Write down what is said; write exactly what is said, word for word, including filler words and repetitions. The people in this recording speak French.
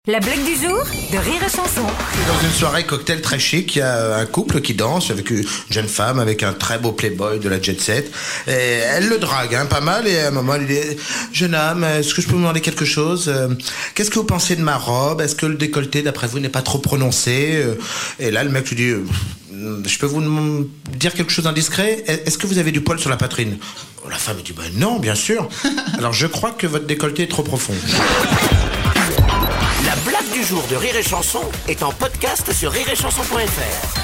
La blague du jour de Rire et Chanson. Dans une soirée cocktail très chic, il y a un couple qui danse avec une jeune femme avec un très beau playboy de la jet set. Et elle le drague hein, pas mal et à un moment elle dit « Jeune homme, est-ce que je peux vous demander quelque chose ? Qu'est-ce que vous pensez de ma robe ? Est-ce que le décolleté d'après vous n'est pas trop prononcé ?» Et là le mec lui dit « Je peux vous dire quelque chose d'indiscret ? Est-ce que vous avez du poil sur la poitrine ?» La femme dit bah, « Non, bien sûr. Alors je crois que votre décolleté est trop profond. » La blague du jour de Rire et Chanson est en podcast sur rire et chanson point f r.